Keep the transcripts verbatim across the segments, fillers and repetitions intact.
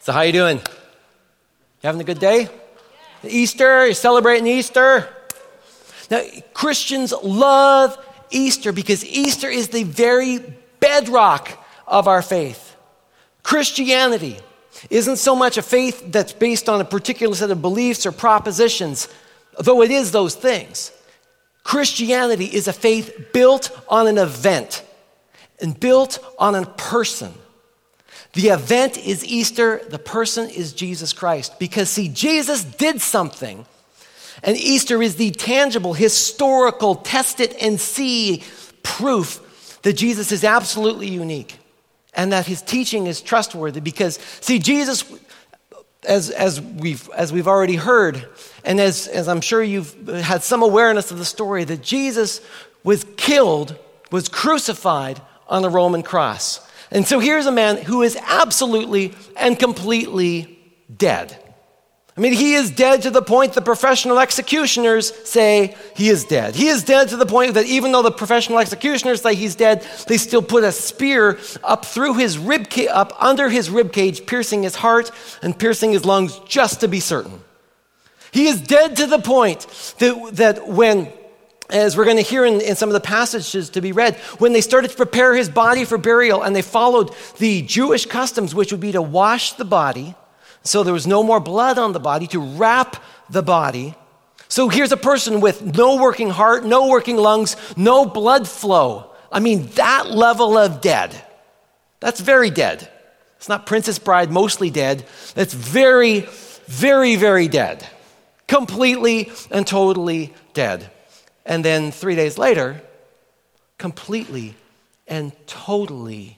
So how you doing? You having a good day? Yeah. Easter, you're celebrating Easter? Now, Christians love Easter because Easter is the very bedrock of our faith. Christianity isn't so much a faith that's based on a particular set of beliefs or propositions, though it is those things. Christianity is a faith built on an event and built on a person. The event is Easter, the person is Jesus Christ. Because, see, Jesus did something, and Easter is the tangible, historical, test it and see proof that Jesus is absolutely unique and that his teaching is trustworthy. Because, see, Jesus, as, as, we've, as we've already heard, and as, as I'm sure you've had some awareness of the story, that Jesus was killed, was crucified on a Roman cross. And so here's a man who is absolutely and completely dead. I mean, he is dead to the point the professional executioners say he is dead. He is dead to the point that even though the professional executioners say he's dead, they still put a spear up through his rib cage, up under his rib cage, piercing his heart and piercing his lungs just to be certain. He is dead to the point that, that when, as we're going to hear in, in some of the passages to be read, when they started to prepare his body for burial and they followed the Jewish customs, which would be to wash the body, so there was no more blood on the body, to wrap the body. So here's a person with no working heart, no working lungs, no blood flow. I mean, that level of dead. That's very dead. It's not Princess Bride, mostly dead. That's very, very, very dead. Completely and totally dead. And then three days later, completely and totally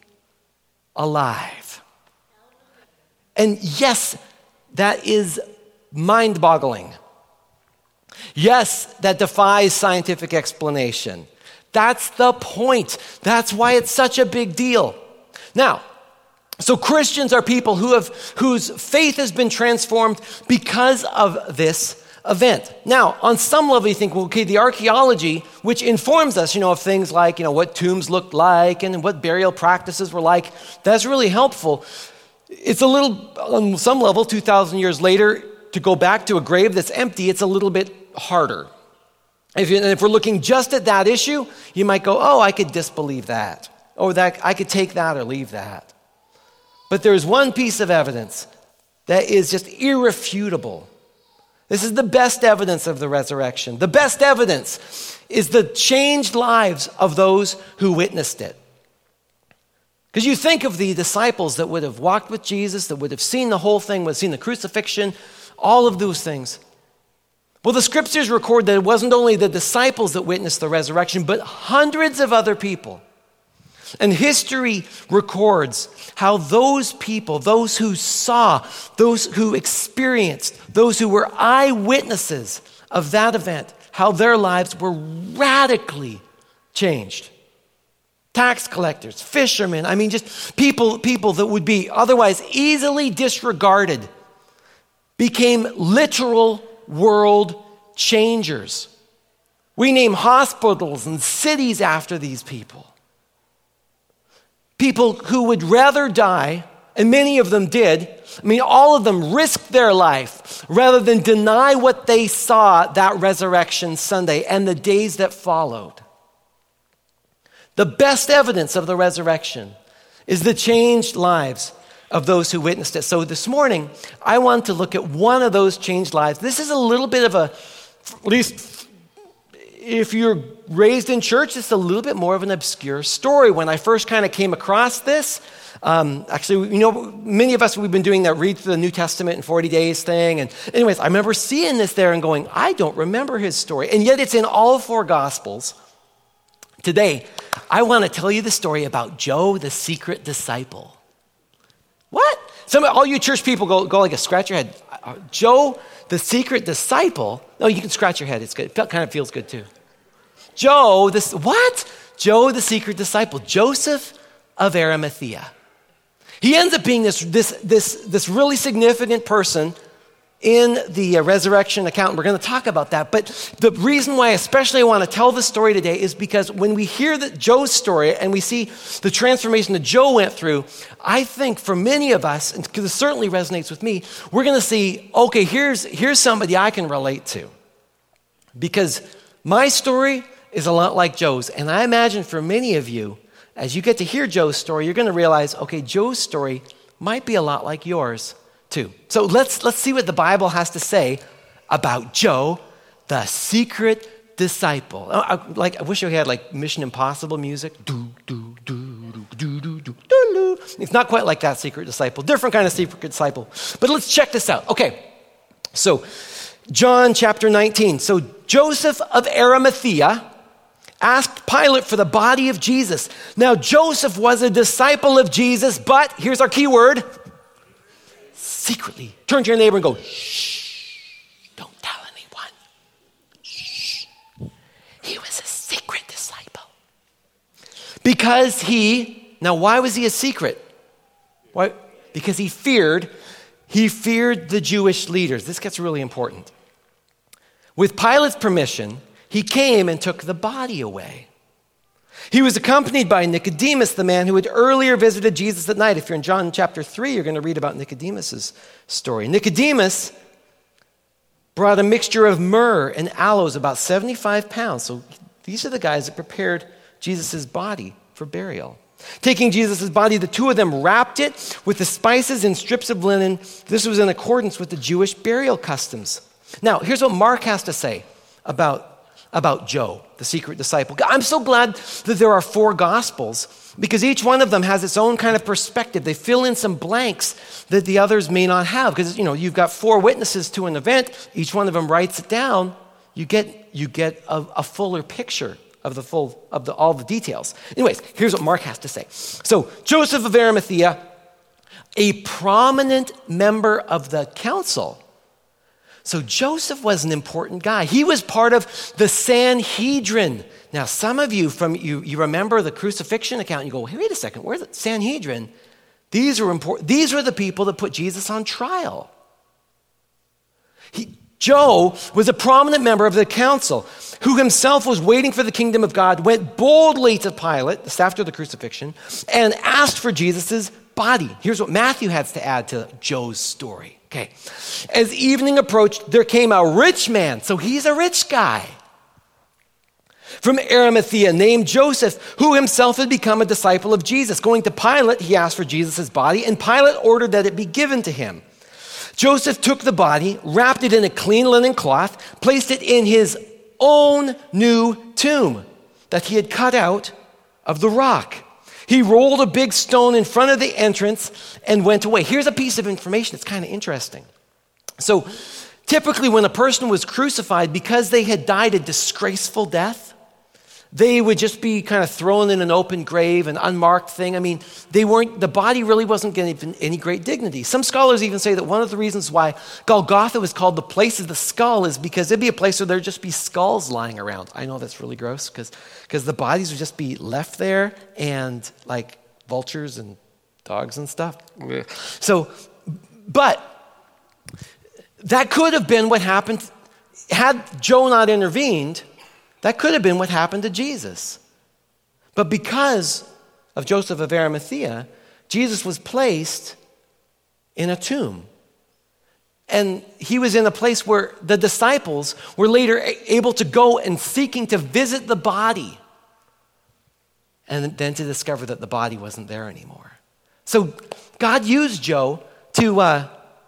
alive. And yes, that is mind-boggling. Yes, that defies scientific explanation. That's the point. That's why it's such a big deal. Now, so Christians are people who have whose faith has been transformed because of this event. Now, on some level, you think, well, okay, the archaeology, which informs us, you know, of things like, you know, what tombs looked like and what burial practices were like, that's really helpful. It's a little, on some level, two thousand years later, to go back to a grave that's empty, it's a little bit harder. If, you, and if we're looking just at that issue, you might go, oh, I could disbelieve that. Or that I could take that or leave that. But there's one piece of evidence that is just irrefutable. This is the best evidence of the resurrection. The best evidence is the changed lives of those who witnessed it. Because you think of the disciples that would have walked with Jesus, that would have seen the whole thing, would have seen the crucifixion, all of those things. Well, the scriptures record that it wasn't only the disciples that witnessed the resurrection, but hundreds of other people. And history records how those people, those who saw, those who experienced, those who were eyewitnesses of that event, how their lives were radically changed. Tax collectors, fishermen, I mean just people, people that would be otherwise easily disregarded became literal world changers. We name hospitals and cities after these people. People who would rather die, and many of them did, I mean, all of them risked their life rather than deny what they saw that resurrection Sunday and the days that followed. The best evidence of the resurrection is the changed lives of those who witnessed it. So this morning, I want to look at one of those changed lives. This is a little bit of a, at least if you're raised in church, it's a little bit more of an obscure story. When I first kind of came across this, um, actually, you know, many of us, we've been doing that read through the New Testament in forty days thing. And anyways, I remember seeing this there and going, I don't remember his story. And yet it's in all four Gospels. Today, I want to tell you the story about Joe, the secret disciple. What? Some, all you church people go, go like a scratch your head. Joe, the secret disciple. No, you can scratch your head. It's good. It kind of feels good too. Joe, this what? Joe, the secret disciple. Joseph of Arimathea. He ends up being this, this, this, this really significant person in the uh, resurrection account. We're going to talk about that. But the reason why especially I want to tell this story today is because when we hear that Joe's story and we see the transformation that Joe went through, I think for many of us, and because it certainly resonates with me, we're going to see, okay, here's, here's somebody I can relate to. Because my story is a lot like Joe's. And I imagine for many of you, as you get to hear Joe's story, you're going to realize, okay, Joe's story might be a lot like yours too. So let's let's see what the Bible has to say about Joe, the secret disciple. I, I, like I wish I had like Mission Impossible music. Do do do do do do do do. It's not quite like that secret disciple. Different kind of secret disciple. But let's check this out. Okay, so John chapter nineteen. So Joseph of Arimathea asked Pilate for the body of Jesus. Now Joseph was a disciple of Jesus, but here's our key word. Secretly. Turn to your neighbor and go, shh, don't tell anyone. Shh. He was a secret disciple. Because he, now why was he a secret? Why? Because he feared, he feared the Jewish leaders. This gets really important. With Pilate's permission, he came and took the body away. He was accompanied by Nicodemus, the man who had earlier visited Jesus at night. If you're in John chapter three, you're going to read about Nicodemus' story. Nicodemus brought a mixture of myrrh and aloes, about seventy-five pounds. So these are the guys that prepared Jesus' body for burial. Taking Jesus' body, the two of them wrapped it with the spices in strips of linen. This was in accordance with the Jewish burial customs. Now, here's what Mark has to say about about Joe, the secret disciple. I'm so glad that there are four gospels because each one of them has its own kind of perspective. They fill in some blanks that the others may not have because, you know, you've got four witnesses to an event. Each one of them writes it down. You get you get a, a fuller picture of the full of the all the details. Anyways, here's what Mark has to say. So Joseph of Arimathea, a prominent member of the council. So Joseph was an important guy. He was part of the Sanhedrin. Now, some of you from you, you remember the crucifixion account. And you go, hey, wait a second, where's the Sanhedrin? These were important. These were the people that put Jesus on trial. He, Joe was a prominent member of the council who himself was waiting for the kingdom of God, went boldly to Pilate, just after the crucifixion, and asked for Jesus' body. Here's what Matthew has to add to Joe's story. Okay. As evening approached, there came a rich man. So he's a rich guy from Arimathea named Joseph, who himself had become a disciple of Jesus. Going to Pilate, he asked for Jesus' body, and Pilate ordered that it be given to him. Joseph took the body, wrapped it in a clean linen cloth, placed it in his own new tomb that he had cut out of the rock. He rolled a big stone in front of the entrance and went away. Here's a piece of information that's kind of interesting. So typically when a person was crucified, because they had died a disgraceful death, they would just be kind of thrown in an open grave, an unmarked thing. I mean, they weren't, the body really wasn't getting any great dignity. Some scholars even say that one of the reasons why Golgotha was called the place of the skull is because it'd be a place where there'd just be skulls lying around. I know that's really gross because because the bodies would just be left there and like vultures and dogs and stuff. So, but that could have been what happened had Joe not intervened. That could have been what happened to Jesus. But because of Joseph of Arimathea, Jesus was placed in a tomb. And he was in a place where the disciples were later able to go and seeking to visit the body. And then to discover that the body wasn't there anymore. So God used Joe to, uh,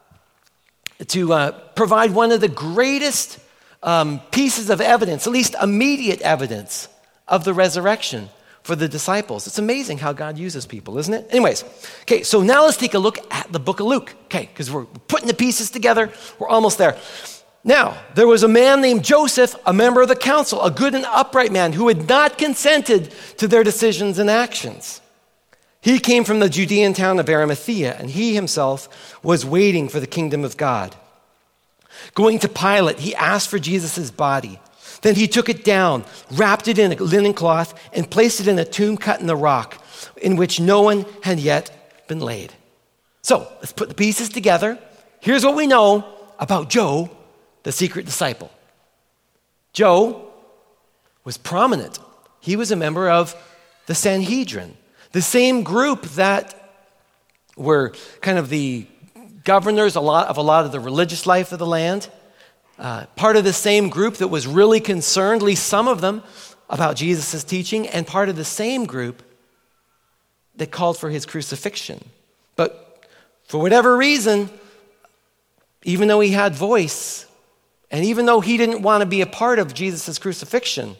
to uh, provide one of the greatest Um, pieces of evidence, at least immediate evidence of the resurrection for the disciples. It's amazing how God uses people, isn't it? Anyways, okay, so now let's take a look at the book of Luke, okay, because we're putting the pieces together. We're almost there. Now, there was a man named Joseph, a member of the council, a good and upright man who had not consented to their decisions and actions. He came from the Judean town of Arimathea, and he himself was waiting for the kingdom of God. Going to Pilate, he asked for Jesus' body. Then he took it down, wrapped it in a linen cloth, and placed it in a tomb cut in the rock, in which no one had yet been laid. So let's put the pieces together. Here's what we know about Joe, the secret disciple. Joe was prominent. He was a member of the Sanhedrin, the same group that were kind of the governors a lot of a lot of the religious life of the land. Uh, part of the same group that was really concerned, at least some of them, about Jesus' teaching, and part of the same group that called for his crucifixion. But for whatever reason, even though he had voice, and even though he didn't want to be a part of Jesus' crucifixion,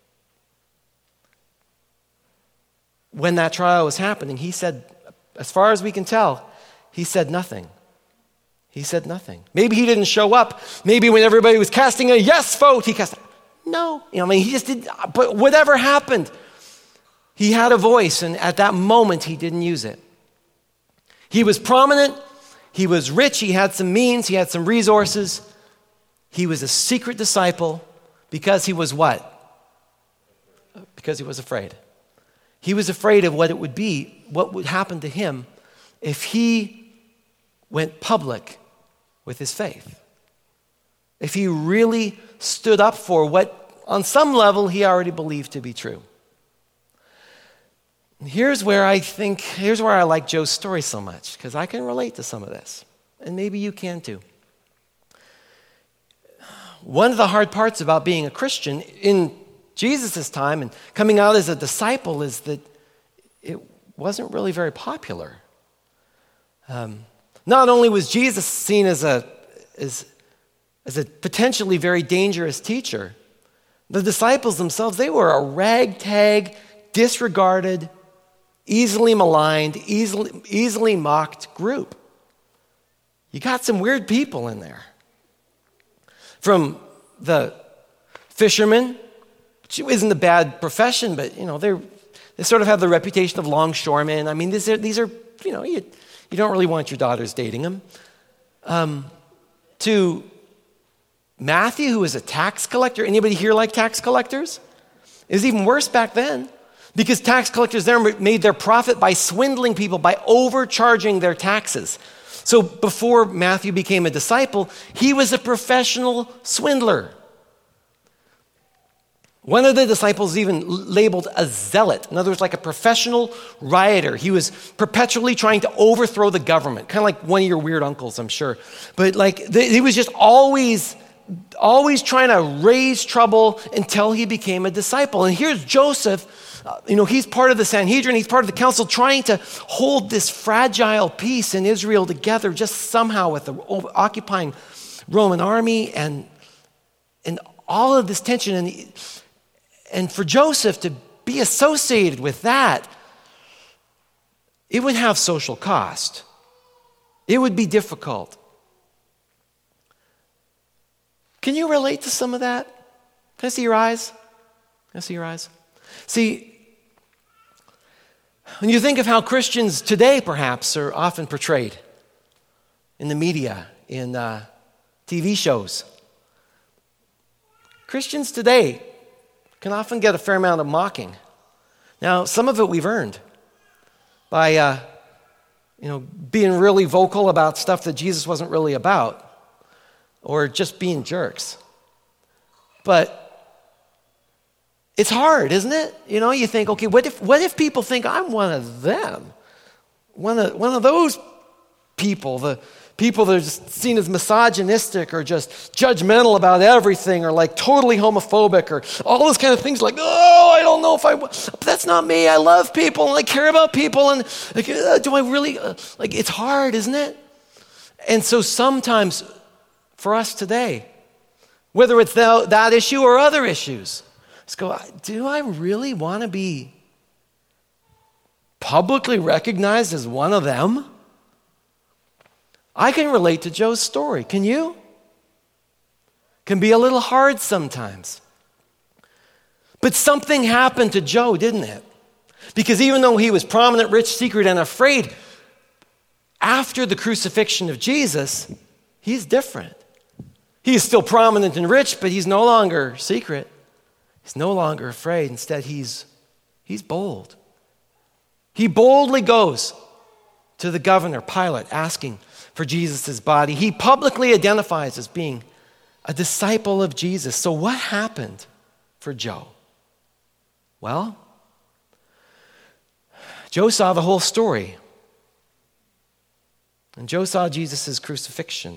when that trial was happening, he said, as far as we can tell, he said nothing. He said nothing. Maybe he didn't show up. Maybe when everybody was casting a yes vote, he cast, no. You know, I mean, he just did, but whatever happened, he had a voice, and at that moment, he didn't use it. He was prominent. He was rich. He had some means. He had some resources. He was a secret disciple because he was what? Because he was afraid. He was afraid of what it would be, what would happen to him if he went public with his faith. If he really stood up for what, on some level, he already believed to be true. Here's where I think, here's where I like Joe's story so much, because I can relate to some of this, and maybe you can too. One of the hard parts about being a Christian in Jesus' time and coming out as a disciple is that it wasn't really very popular. Um, not only was Jesus seen as a, as, as a potentially very dangerous teacher, the disciples themselves, they were a ragtag, disregarded, easily maligned, easily, easily mocked group. You got some weird people in there. From the fishermen, which isn't a bad profession, but you know, they're they sort of have the reputation of longshoremen. I mean, these are, these are you know, you, you don't really want your daughters dating them. Um, to Matthew, who was a tax collector. Anybody here like tax collectors? It was even worse back then, because tax collectors there made their profit by swindling people, by overcharging their taxes. So before Matthew became a disciple, he was a professional swindler. One of the disciples even labeled a zealot. In other words, like a professional rioter. He was perpetually trying to overthrow the government, kind of like one of your weird uncles, I'm sure. But like the, he was just always, always trying to raise trouble until he became a disciple. And here's Joseph. Uh, you know, he's part of the Sanhedrin. He's part of the council, trying to hold this fragile peace in Israel together, just somehow with the occupying Roman army and and all of this tension. And and for Joseph to be associated with that, it would have social cost. It would be difficult. Can you relate to some of that? Can I see your eyes? Can I see your eyes? See, when you think of how Christians today, perhaps, are often portrayed in the media, in uh, T V shows, Christians today can often get a fair amount of mocking. Now, some of it we've earned by, uh, you know, being really vocal about stuff that Jesus wasn't really about, or just being jerks. But it's hard, isn't it? You know, you think, okay, what if what if people think I'm one of them? One of one of those people, the people that are just seen as misogynistic or just judgmental about everything, or like totally homophobic, or all those kind of things, like, oh, I don't know if I, but that's not me. I love people and I care about people, and like, uh, do I really, uh, like, it's hard, isn't it? And so sometimes for us today, whether it's that, that issue or other issues, let's go, do I really want to be publicly recognized as one of them? I can relate to Joe's story. Can you? Can be a little hard sometimes. But something happened to Joe, didn't it? Because even though he was prominent, rich, secret, and afraid, after the crucifixion of Jesus, he's different. He is still prominent and rich, but he's no longer secret. He's no longer afraid. Instead, he's, he's bold. He boldly goes to the governor, Pilate, asking for Jesus' body. He publicly identifies as being a disciple of Jesus. So what happened for Joe? Well, Joe saw the whole story. And Joe saw Jesus' crucifixion.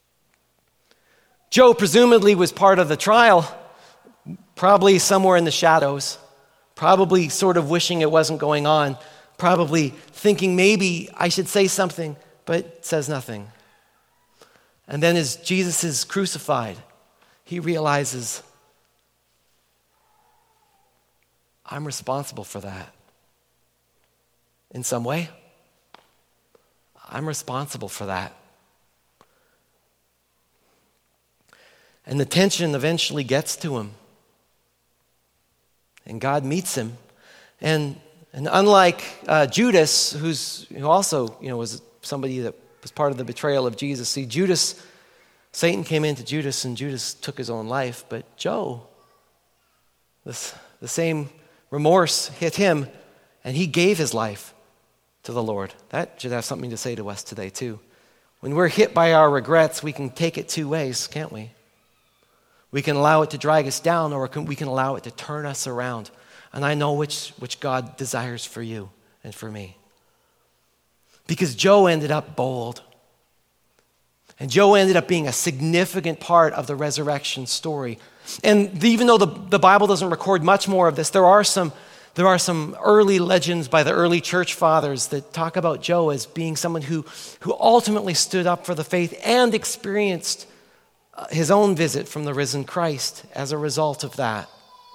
Joe presumably was part of the trial, probably somewhere in the shadows, probably sort of wishing it wasn't going on, probably thinking maybe I should say something, but says nothing. And then as Jesus is crucified, he realizes, I'm responsible for that. In some way, I'm responsible for that. And the tension eventually gets to him. And God meets him. And, and unlike uh, Judas, who's who also you know, was somebody that was part of the betrayal of Jesus. See, Judas, Satan came into Judas and Judas took his own life. But Joe, this, the same remorse hit him and he gave his life to the Lord. That should have something to say to us today too. When we're hit by our regrets, we can take it two ways, can't we? We can allow it to drag us down, or we can allow it to turn us around. And I know which, which God desires for you and for me. Because Joe ended up bold. And Joe ended up being a significant part of the resurrection story. And even though the, the Bible doesn't record much more of this, there are some There are some early legends by the early church fathers that talk about Joe as being someone who, who ultimately stood up for the faith and experienced his own visit from the risen Christ as a result of that.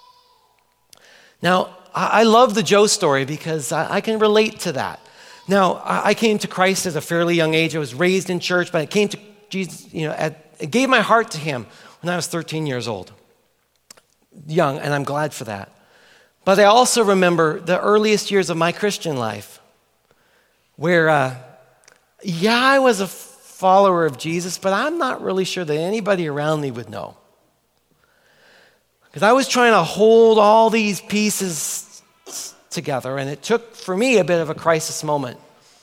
Now, I love the Joe story because I can relate to that. Now, I came to Christ at a fairly young age. I was raised in church, but I came to Jesus, you know, at, I gave my heart to him when I was thirteen years old. Young, and I'm glad for that. But I also remember the earliest years of my Christian life where, uh, yeah, I was a follower of Jesus, but I'm not really sure that anybody around me would know. Because I was trying to hold all these pieces together, and it took, for me, a bit of a crisis moment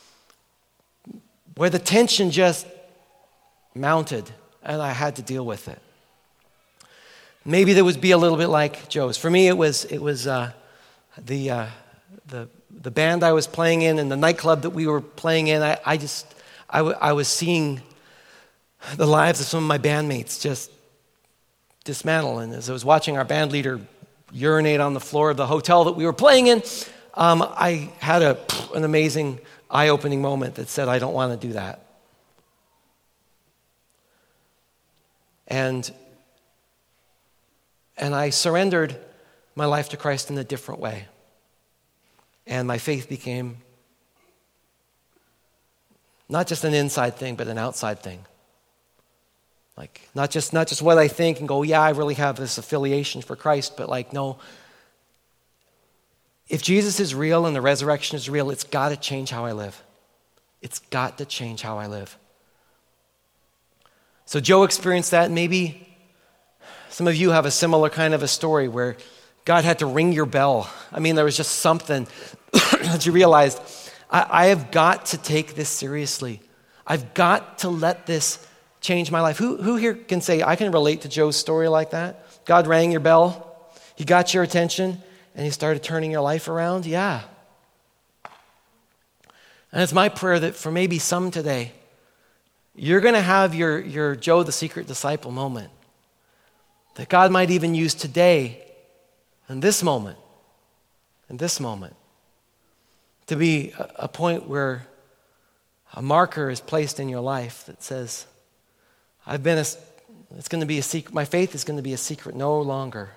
where the tension just mounted, and I had to deal with it. Maybe there would be a little bit like Joe's. For me, it was it was uh, the uh, the the band I was playing in and the nightclub that we were playing in. I, I just I, w- I was seeing the lives of some of my bandmates just dismantle. And as I was watching our band leader urinate on the floor of the hotel that we were playing in, um, I had a an amazing eye-opening moment that said, I don't want to do that. And And I surrendered my life to Christ in a different way. And my faith became not just an inside thing, but an outside thing. Like, not just not just what I think and go, yeah, I really have this affiliation for Christ, but like, no. If Jesus is real and the resurrection is real, it's got to change how I live. It's got to change how I live. So Joe experienced that. Maybe some of you have a similar kind of a story where God had to ring your bell. I mean, there was just something that you realized, I, I have got to take this seriously. I've got to let this change my life. Who, who here can say, I can relate to Joe's story like that? God rang your bell, he got your attention, and he started turning your life around? Yeah. And it's my prayer that for maybe some today, you're going to have your, your Joe the secret disciple moment. That God might even use today, in this moment, in this moment, to be a, a point where a marker is placed in your life that says, I've been a, it's going to be a secret, my faith is going to be a secret no longer.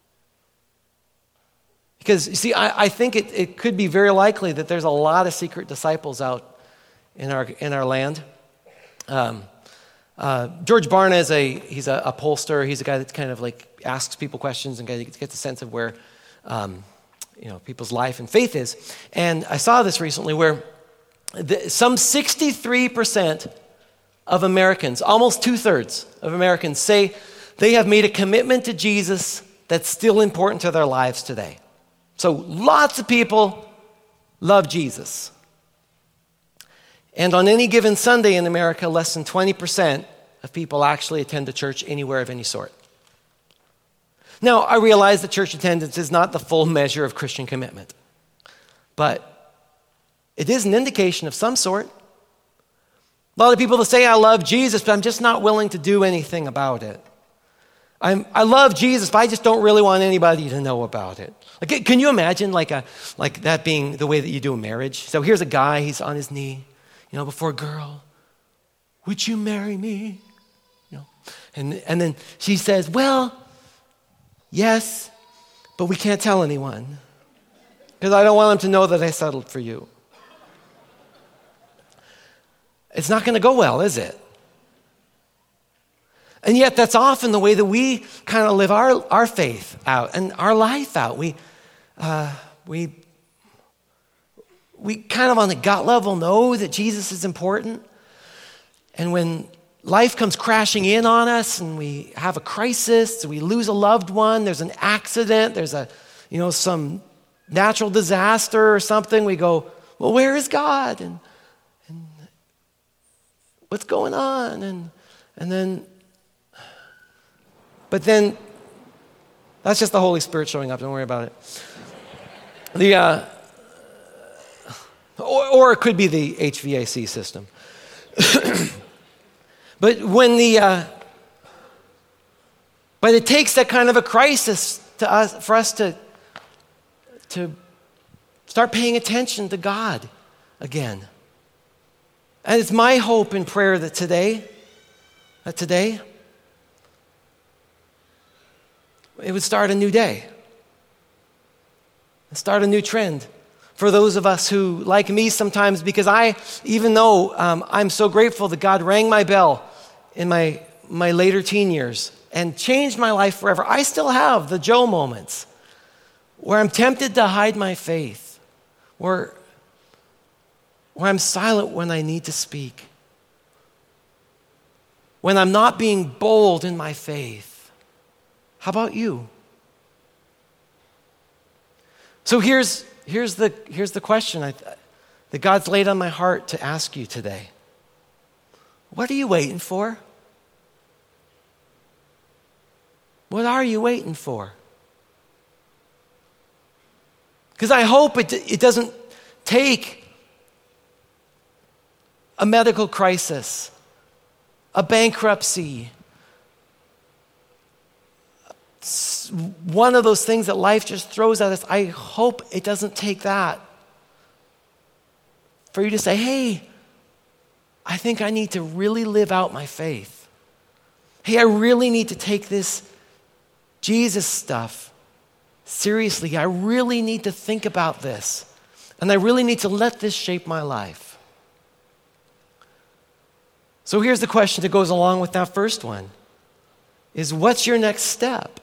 Because, you see, I, I think it, it could be very likely that there's a lot of secret disciples out in our in our land. Um, Uh, George Barna is a, he's a, a pollster. He's a guy that kind of like asks people questions and gets a sense of where, um, you know, people's life and faith is. And I saw this recently where the, some sixty-three percent of Americans, almost two-thirds of Americans, say they have made a commitment to Jesus that's still important to their lives today. So lots of people love Jesus. And on any given Sunday in America, less than twenty percent of people actually attend a church anywhere of any sort. Now, I realize that church attendance is not the full measure of Christian commitment, but it is an indication of some sort. A lot of people that say, I love Jesus, but I'm just not willing to do anything about it. I'm, I love Jesus, but I just don't really want anybody to know about it. Like, can you imagine like a like that being the way that you do a marriage? So here's a guy, he's on his knee, you know, before a girl. Would you marry me? You know, and and then she says, well, yes, but we can't tell anyone because I don't want them to know that I settled for you. It's not going to go well, is it? And yet that's often the way that we kind of live our, our faith out and our life out. We, uh, we, we kind of on the gut level know that Jesus is important. And when life comes crashing in on us and we have a crisis, we lose a loved one, there's an accident, there's a, you know, some natural disaster or something, we go, well, where is God? And, and what's going on? And, and then, But then, that's just the Holy Spirit showing up. Don't worry about it. The uh, or, or it could be the H V A C system. But when the, uh, but it takes that kind of a crisis to us for us to to start paying attention to God again. And it's my hope and prayer that today, that today. It would start a new day. Start a new trend for those of us who, like me sometimes, because I, even though um, I'm so grateful that God rang my bell in my, my later teen years and changed my life forever, I still have the Joe moments where I'm tempted to hide my faith, where, where I'm silent when I need to speak, when I'm not being bold in my faith. How about you? So here's, here's, the, here's the question I, that God's laid on my heart to ask you today. What are you waiting for? What are you waiting for? Because I hope it, it doesn't take a medical crisis, a bankruptcy, one of those things that life just throws at us. I hope it doesn't take that for you to say, hey, I think I need to really live out my faith. Hey, I really need to take this Jesus stuff seriously. I really need to think about this. And I really need to let this shape my life. So here's the question that goes along with that first one, is what's your next step?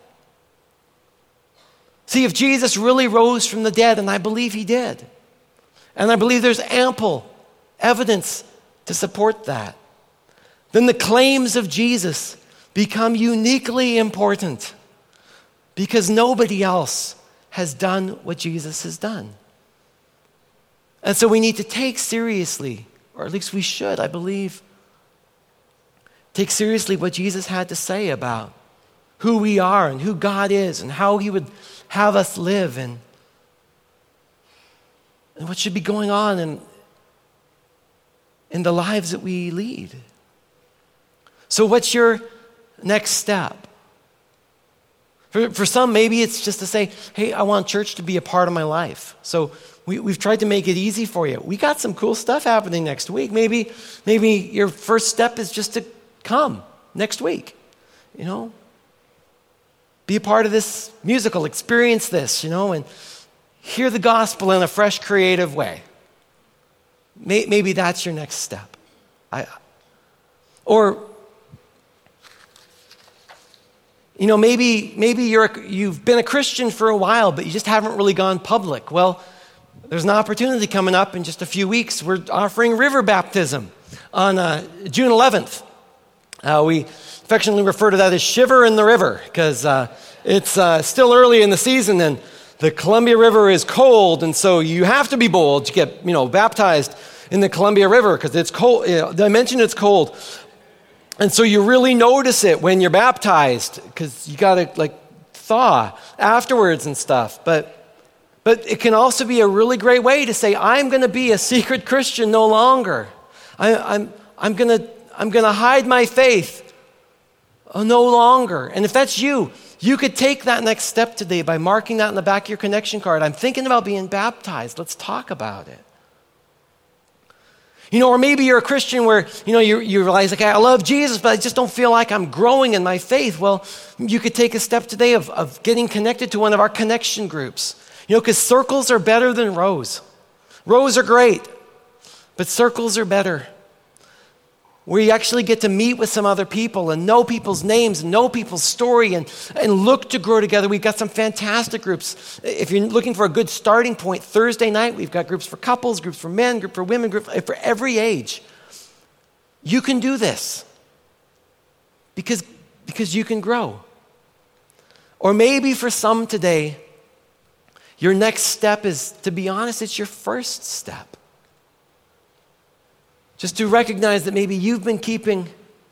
See, if Jesus really rose from the dead, and I believe he did, and I believe there's ample evidence to support that, then the claims of Jesus become uniquely important because nobody else has done what Jesus has done. And so we need to take seriously, or at least we should, I believe, take seriously what Jesus had to say about who we are and who God is and how he would have us live and, and what should be going on in, in the lives that we lead. So what's your next step? For, for some, maybe it's just to say, hey, I want church to be a part of my life. So we, we've tried to make it easy for you. We got some cool stuff happening next week. Maybe, maybe your first step is just to come next week, you know? Be a part of this musical, experience this, you know, and hear the gospel in a fresh, creative way. Maybe that's your next step. I, or, you know, maybe maybe you're a, you've been a Christian for a while, but you just haven't really gone public. Well, there's an opportunity coming up in just a few weeks. We're offering river baptism on uh, June eleventh. Uh, we affectionately refer to that as Shiver in the River because uh, it's uh, still early in the season and the Columbia River is cold, and so you have to be bold to get, you know, baptized. in the Columbia River because it's cold. You know, I mentioned it's cold. And so you really notice it when you're baptized because you got to like thaw afterwards and stuff. But but it can also be a really great way to say, I'm going to be a secret Christian no longer. I, I'm I'm going to I'm going to hide my faith no longer. And if that's you, you could take that next step today by marking that in the back of your connection card. I'm thinking about being baptized. Let's talk about it. You know, or maybe you're a Christian where, you know, you, you realize, like, I love Jesus, but I just don't feel like I'm growing in my faith. Well, you could take a step today of, of getting connected to one of our connection groups. You know, because circles are better than rows. Rows are great, but circles are better. Where you actually get to meet with some other people and know people's names and know people's story and, and look to grow together. We've got some fantastic groups. If you're looking for a good starting point, Thursday night, we've got groups for couples, groups for men, group for women, group for every age. You can do this because, because you can grow. Or maybe for some today, your next step is, to be honest, it's your first step. Just to recognize that maybe you've been keeping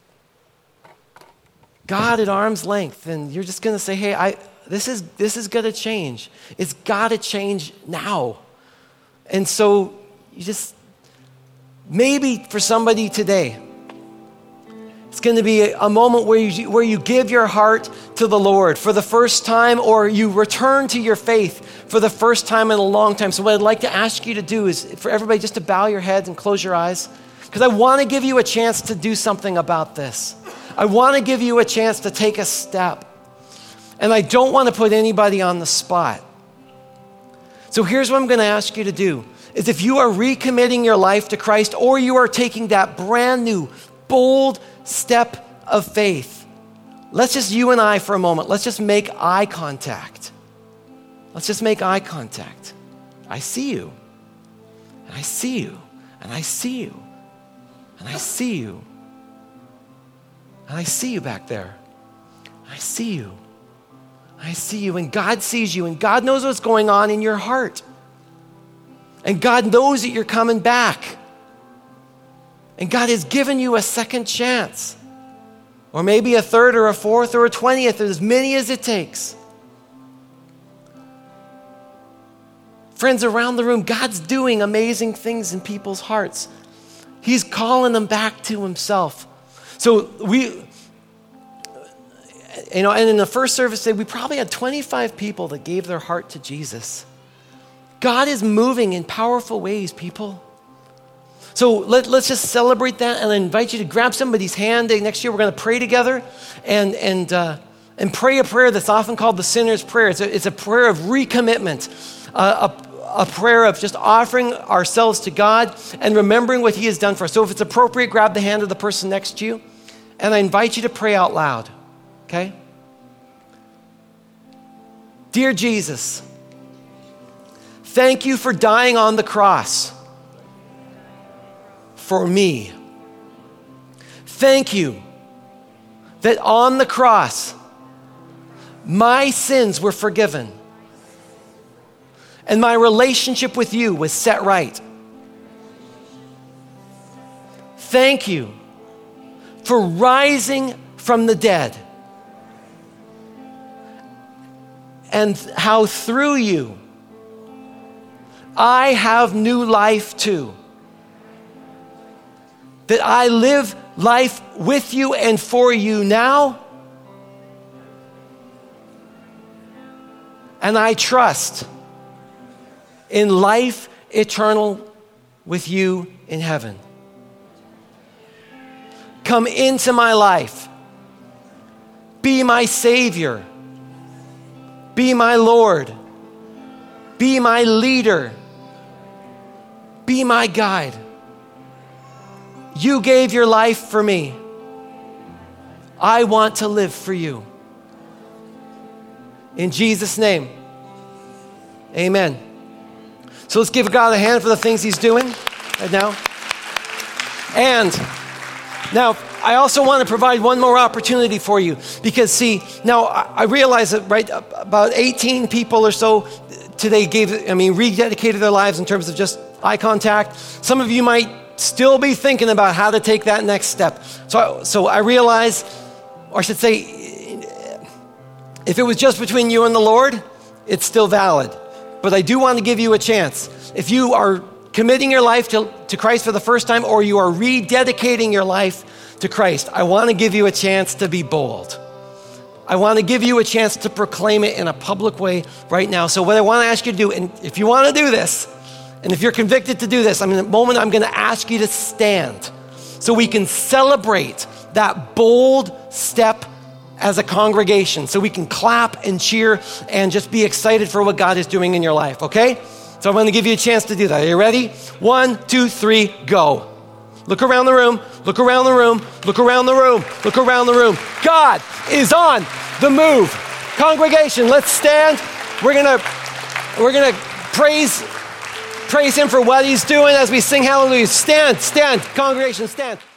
God at arm's length, and you're just going to say, hey, I, this is this is going to change. It's got to change now. And so you just, maybe for somebody today, it's going to be a, a moment where you, where you give your heart to the Lord for the first time, or you return to your faith for the first time in a long time. So what I'd like to ask you to do is for everybody just to bow your heads and close your eyes. Because I want to give you a chance to do something about this. I want to give you a chance to take a step. And I don't want to put anybody on the spot. So here's what I'm going to ask you to do. Is if you are recommitting your life to Christ, or you are taking that brand new, bold step of faith, let's just, you and I for a moment, let's just make eye contact. Let's just make eye contact. I see you. And I see you. And I see you. And I see you. And I see you back there. I see you. I see you. And God sees you. And God knows what's going on in your heart. And God knows that you're coming back. And God has given you a second chance. Or maybe a third or a fourth or a twentieth, or as many as it takes. Friends around the room, God's doing amazing things in people's hearts. He's calling them back to himself. So we, you know, and in the first service today, we probably had twenty-five people that gave their heart to Jesus. God is moving in powerful ways, people. So let, let's just celebrate that, and I invite you to grab somebody's hand. Next year, we're going to pray together and and uh, and pray a prayer that's often called the sinner's prayer. It's a, it's a prayer of recommitment, uh, a A prayer of just offering ourselves to God and remembering what he has done for us. So if it's appropriate, grab the hand of the person next to you. And I invite you to pray out loud, okay? Dear Jesus, thank you for dying on the cross for me. Thank you that on the cross, my sins were forgiven. And my relationship with you was set right. Thank you for rising from the dead. And how through you, I have new life too. That I live life with you and for you now. And I trust in life eternal with you in heaven. Come into my life. Be my Savior. Be my Lord. Be my leader. Be my guide. You gave your life for me. I want to live for you. In Jesus' name, amen. So let's give God a hand for the things he's doing right now. And now, I also want to provide one more opportunity for you because, see, now I realize that, right, about eighteen people or so today gave, I mean, rededicated their lives in terms of just eye contact. Some of you might still be thinking about how to take that next step. So, so I realize, or I should say, if it was just between you and the Lord, it's still valid. But I do want to give you a chance. If you are committing your life to, to Christ for the first time, or you are rededicating your life to Christ, I want to give you a chance to be bold. I want to give you a chance to proclaim it in a public way right now. So what I want to ask you to do, and if you want to do this, and if you're convicted to do this, I mean, in a moment I'm going to ask you to stand so we can celebrate that bold step as a congregation, so we can clap and cheer and just be excited for what God is doing in your life, okay? So I'm going to give you a chance to do that. Are you ready? One, two, three, go. Look around the room, look around the room, look around the room, look around the room. God is on the move. Congregation, let's stand. We're going to we're going to praise praise him for what he's doing as we sing hallelujah. Stand, stand, congregation, stand.